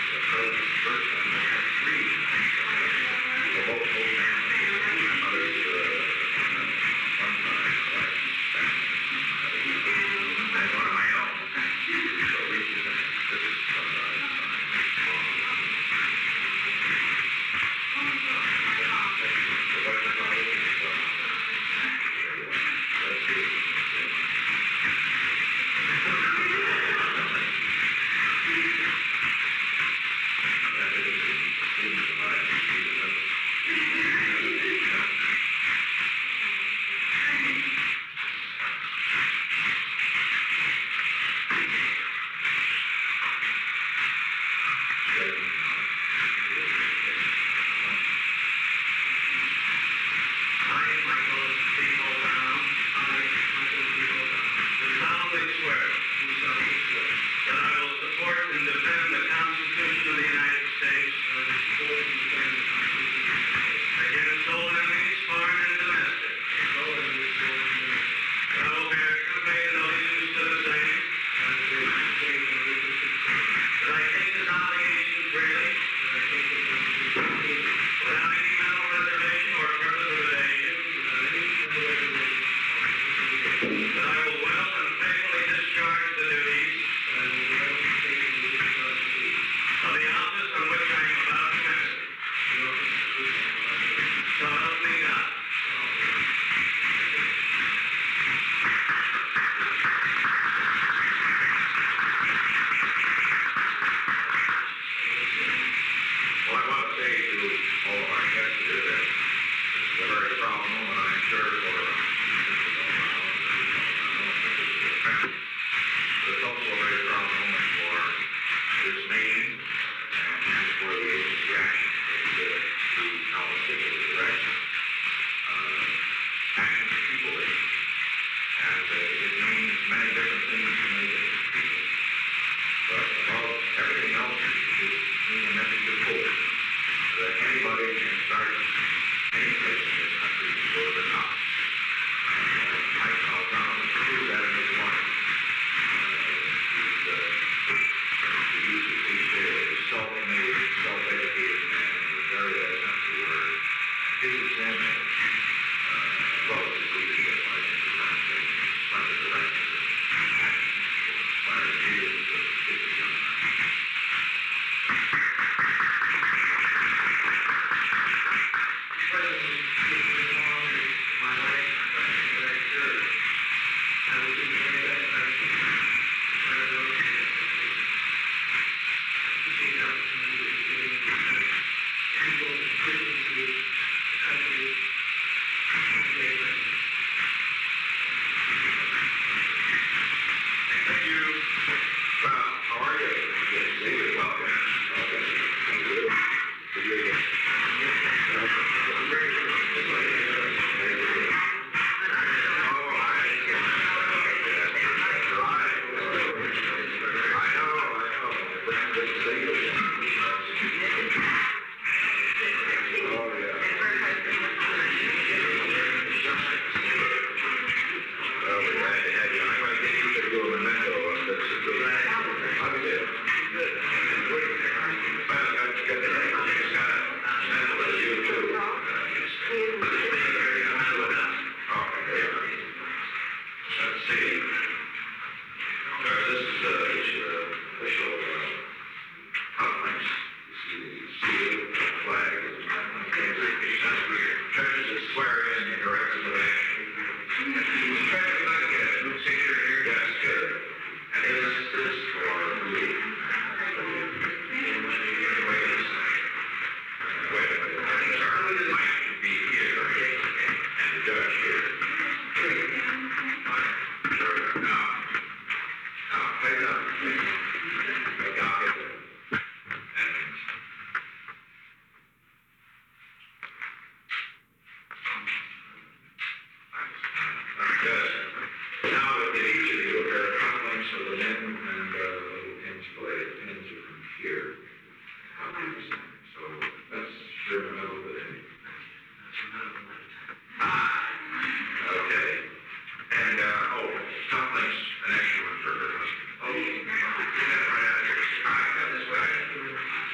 An extra one for her husband. Oh, get that right out of here. All right, this way.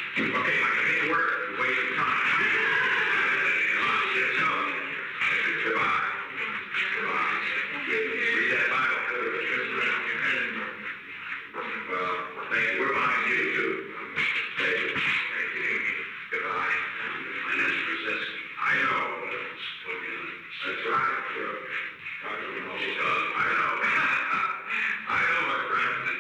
Thank you. We're behind you, too. Thank you. Thank you. Goodbye. My name's Brzezinski. I know. That's right. Sure. Dr. Rinaldi. I know. I know, my friend.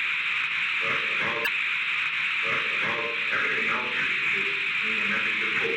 Everything else is being a message of hope.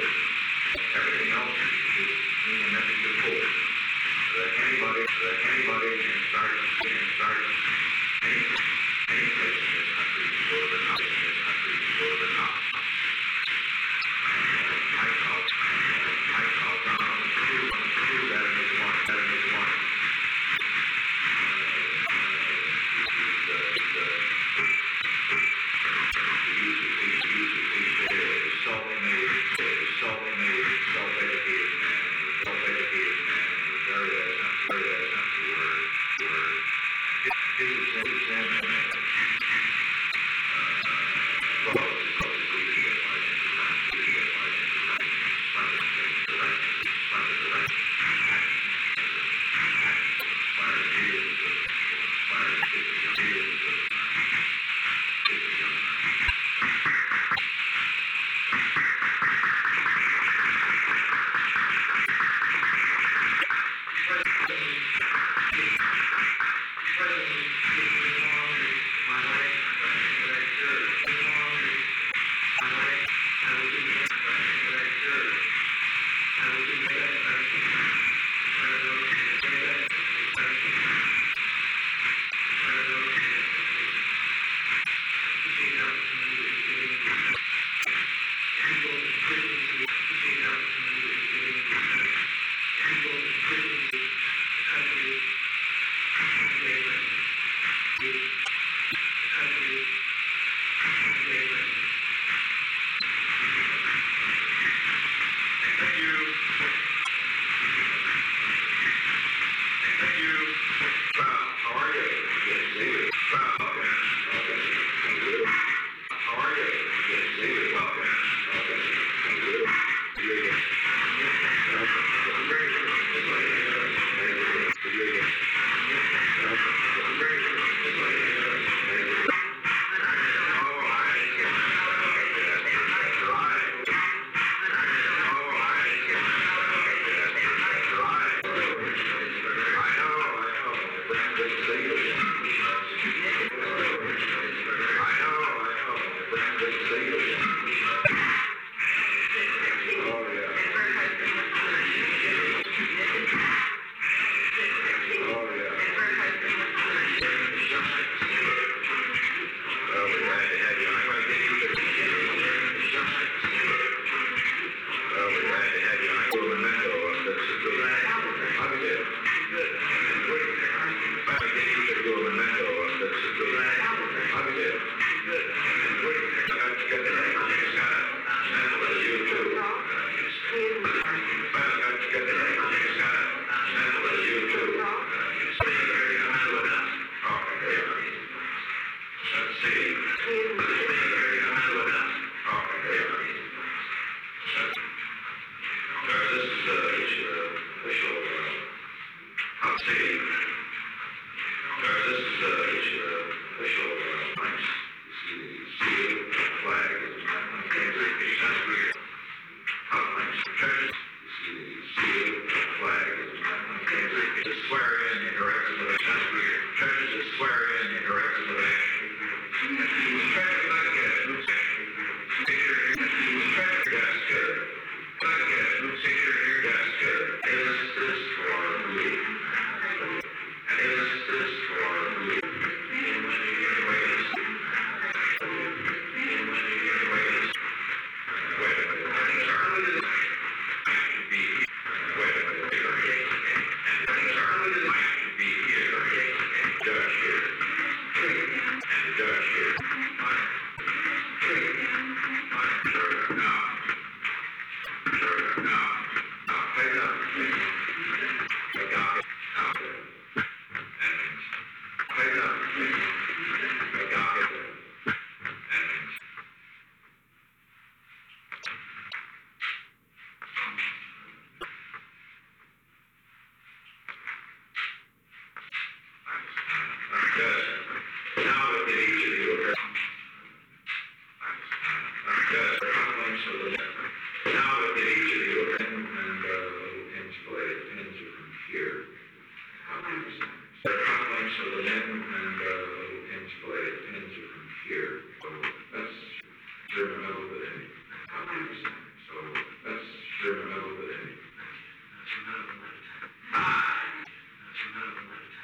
for the now look at each of you and insulate from here. The cufflinks for the men and insulate from here. So that's your middle of the day. So that's your middle of the day. That's your middle of the day. That's your middle of the day.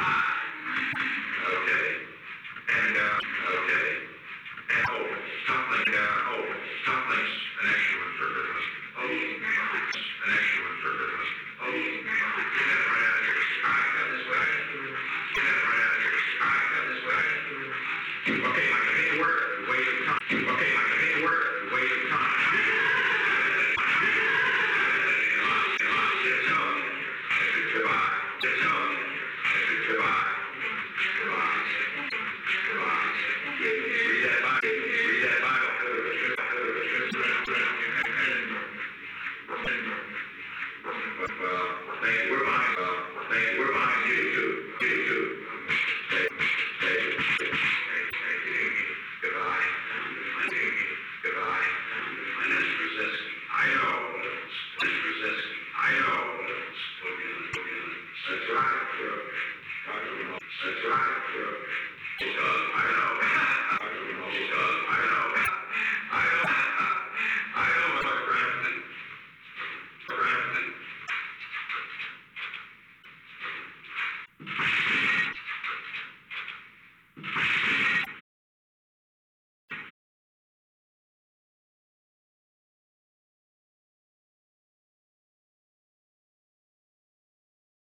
Okay. And okay. And something's an extra one for her husband. An extra one for her husband. Get that right out of here. Come this way. Get that right out of here. Come this way. Okay, I can make it work. Waste of time. Okay, I can make it work. Waste of time. Sit down. Goodbye. Sit down. Goodbye. Read that Bible. Read that Bible. We're behind you too. Goodbye. Goodbye. And it's resisting. I know. It's resisting. I know. That's right. That's right.